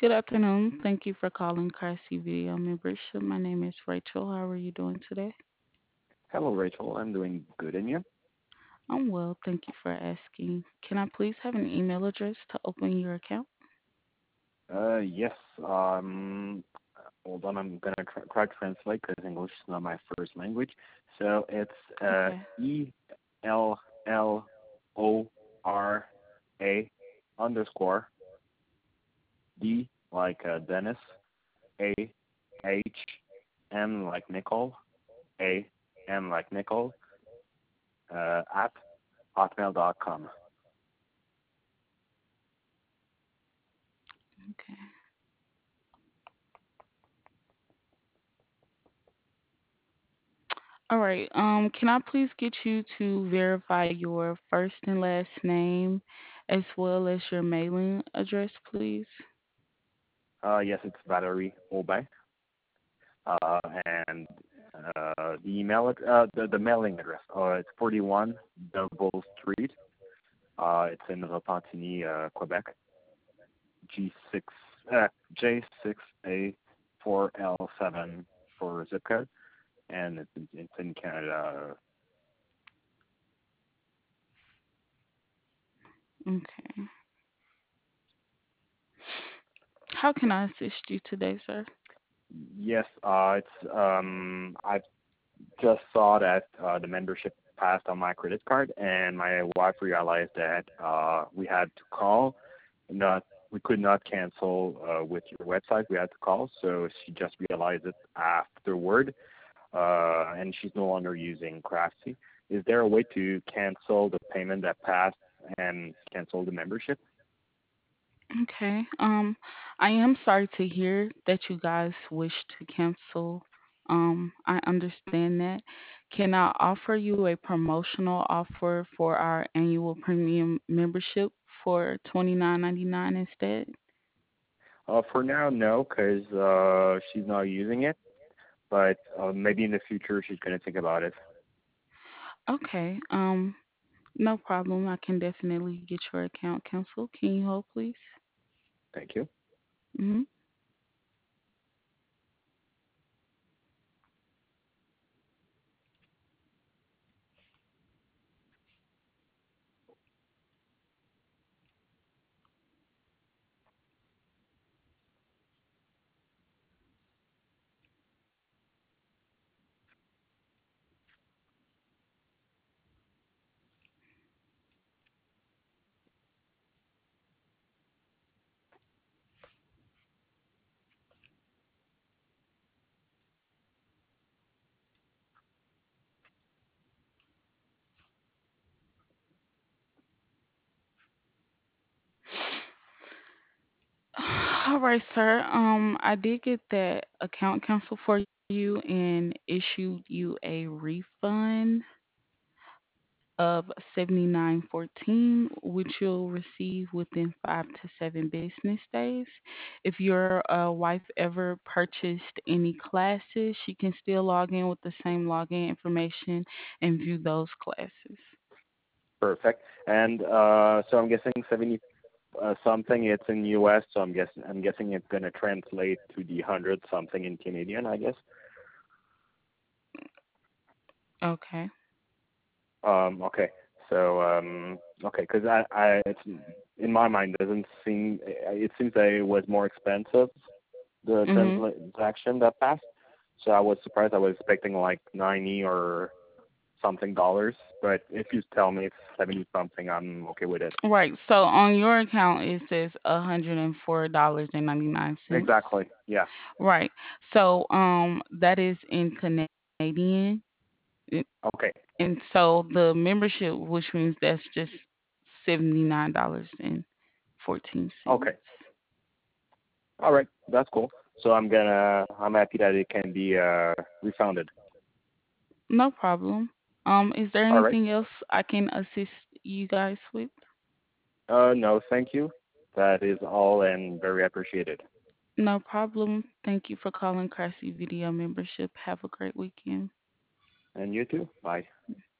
Good afternoon. Thank you for calling Classy Video Membership. My name is Rachel. How are you doing today? Hello, Rachel. I'm doing good, and you? I'm well. Thank you for asking. Can I please have an email address to open your account? Yes. Hold on. I'm gonna try to translate because English is not my first language. So it's Okay. ELLORA underscore D like Dennis, A H N like Nicole, A N like Nicole, at hotmail.com. Okay. All right. Can I please get you to verify your first and last name as well as your mailing address, please? Yes, it's Valerie Obey. Uh, and the mailing address. It's 41 Double Street. It's in Repentigny, Quebec. G6, J6A4L7 for zip code, and it's in Canada. Okay. How can I assist you today, sir? Yes, I just saw that the membership passed on my credit card, and my wife realized that we had to call. Not we could not cancel with your website. We had to call, so she just realized it afterward, and she's no longer using Craftsy. Is there a way to cancel the payment that passed and cancel the membership? Okay. I am sorry to hear that you guys wish to cancel. I understand that. Can I offer you a promotional offer for our annual premium membership for $29.99 instead? For now, no, because she's not using it. But maybe in the future she's gonna think about it. Okay. No problem. I can definitely get your account canceled. Can you hold, please? Thank you. Mm-hmm. All right, sir. I did get that account canceled for you and issued you a refund of 79.14, which you'll receive within 5 to 7 business days. If your wife ever purchased any classes, she can still log in with the same login information and view those classes. Perfect. And so I'm guessing 70 something. It's in U.S., so I'm guessing it's gonna translate to the 100 something in Canadian, I guess. Okay. Okay. So okay, because it's in my mind doesn't seem it seems that it was more expensive the Mhm. transaction that passed. So I was surprised. I was expecting like 90 or something dollars, but if you tell me it's 70 something, I'm okay with it. Right. So on your account it says $104.99. Exactly. Yeah. Right. So that is in Canadian. It- Okay. And so the membership, which means that's just $79.14. Okay. All right. That's cool. So I'm happy that it can be refunded. No problem. Is there All right. anything else I can assist you guys with? No, thank you. That is all and very appreciated. No problem. Thank you for calling Classy Video Membership. Have a great weekend. And you too. Bye.